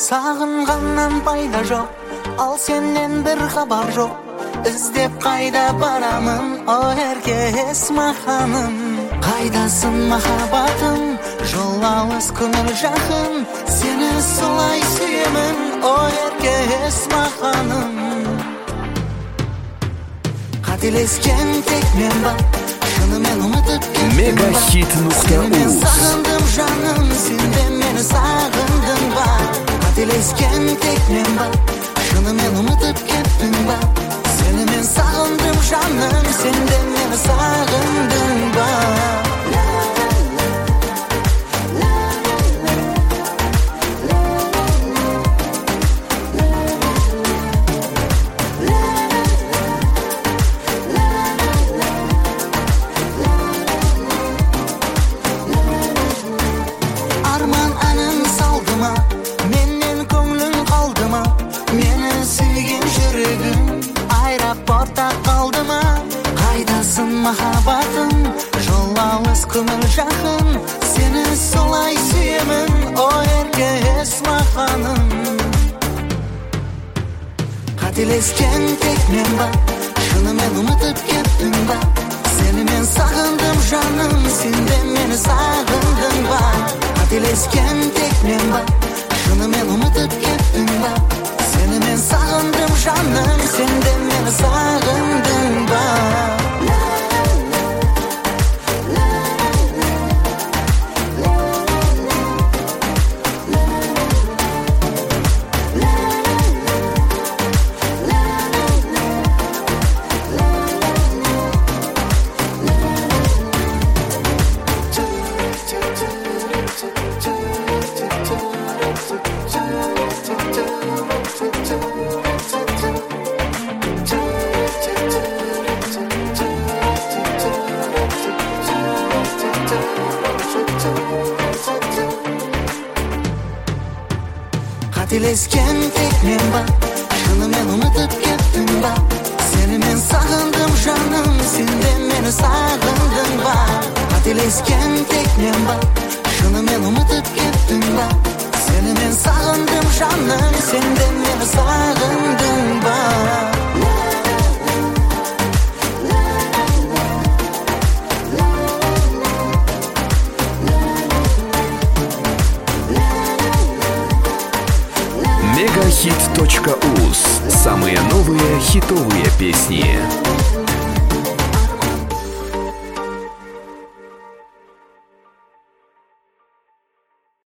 Сағынғаннан пайда жоқ, ал сенен бір хабар жоқ. Іздеп қайда барамын, о еркес маханым. Қайдасың махаббатым, жол алыс көңіл жақын. Сені солай сүйемін, о еркес маханым. Қателескен тек мен ба, шынымен ұмытып кеттің ба? Мегахит.uz. Сені сағындым жаным, сен де мені сағындың ба? Қателескен тек мен ба, шынымен ұмытып кеттің ба? Сені мен сағындым жаным, сен де мені сағындың ба? Арман әнін салды ма, менен көңлің қалды ма? Мені сүйген жүрегім аэропортта қалды ма? Қайдасың махаббатым, жол алыс көңіл жақын. Сені солай сүйемін, о еркес маханым. Қателескен тек мен ба, шынымен ұмытып кеттің ба? Сені мен сағындым жаным, сен де мені сағындың ба? Қателескен тек мен ба, шынымен ұмытып кеттің ба? Сені мен сағындым жаным, сен де мені сағындың ба? Қателескен тек мен ба, шынымен ұмытып кеттің ба? Сені мен сағындым жаным, сен де мені сағындың ба? Қателескен тек мен ба, шынымен ұмытып кеттің ба? Сені мен сағындым жаным, сен де мені сағындың ба? Мегахит.uz. Самые новые хитовые песни.